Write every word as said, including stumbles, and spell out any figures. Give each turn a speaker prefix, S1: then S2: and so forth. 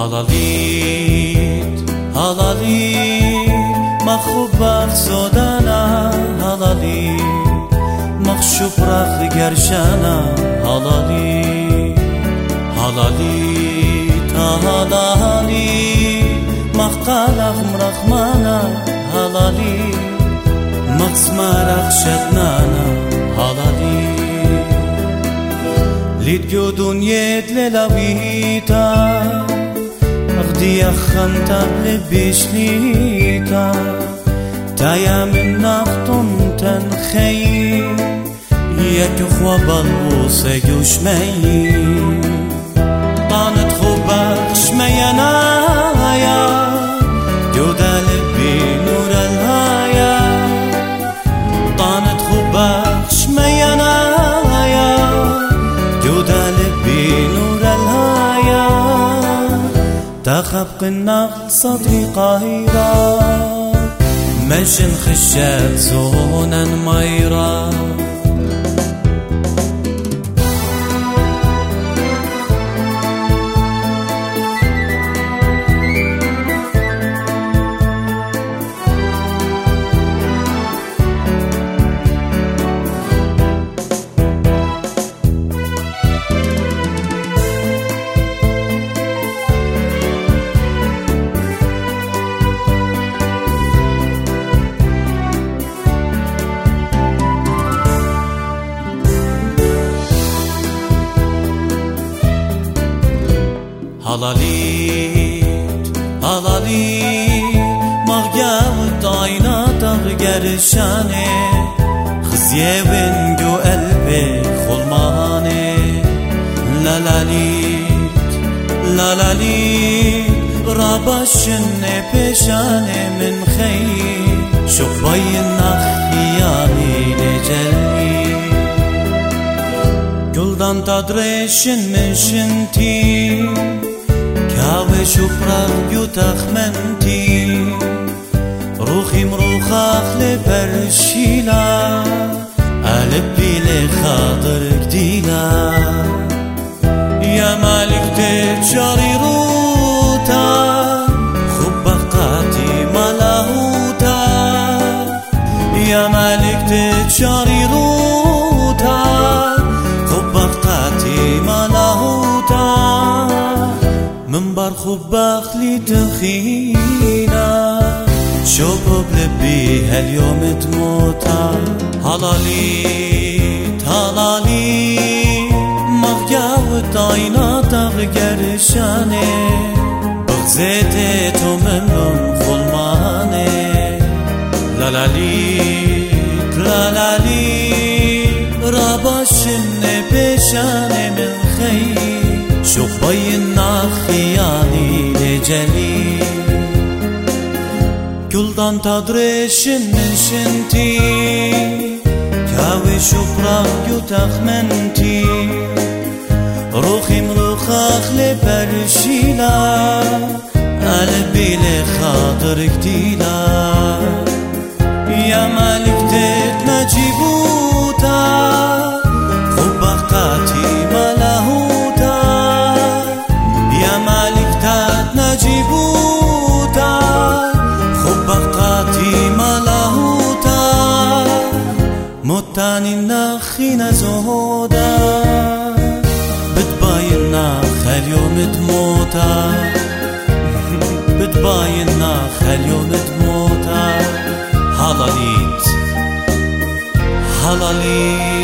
S1: هلاليت هلاليت مخوبخ زودانا هلاليت مخشوب رخ گرشانا هلاليت هلاليت هلاليت مخقالخ مرخمانا هلاليت مخسمارخ شدنانا هلاليت ليت جودون يد للاويتا أغدي أخنتا لبشليتا تايا من نخطن تنخي يكخوا بالبوس يشمي طانت خوبك شمينايا جودا لبي نور الهايا طانت خوبك شمينايا جودا لبي نور الهايا تخبق النخل صدري قاهرة مشن خشات زونا ميرا هلاليت هلاليت مغياوت عيناتك گرشانه خزيه ونجو قلبي خلمانه لالاليت لالاليت رابشن پیشانه من خي شبي النخياني لجلي گلدان تدرشن من شنتي كاوي شفرق يوتخ منتي روخي مروخاخ لبرشيلا قلبي لخاطر جديلا يا مالك تجاري روتا خبقاتي ملاهوتا يا مالك تجاري روتا خبقاتي ملاهوتا من بار خباخ لي تخينا شوفوا بلبي هاليوم تموتا هلاليت هلاليت مغياوت عيناتك گرشانه بغزيتت ومنهم خلمانه لالاليت لالاليت رابشن بشانه من خير شبي النخياني لجلي گلدان تدرشن من شنتي كاوي شفرق يوتخ منتي روخي مروخاخ لبرشيلا قلبي لخاطر جديلا يا مالك تتنجيبوتا خبقاتي ملاهوتا يا مالك تتنجيبوتا خبقاتي ملاهوتا متاني نخي نزودا بتباين نخ اليوم تموتا بتباين نخ اليوم تموتا هلاليت هلاليت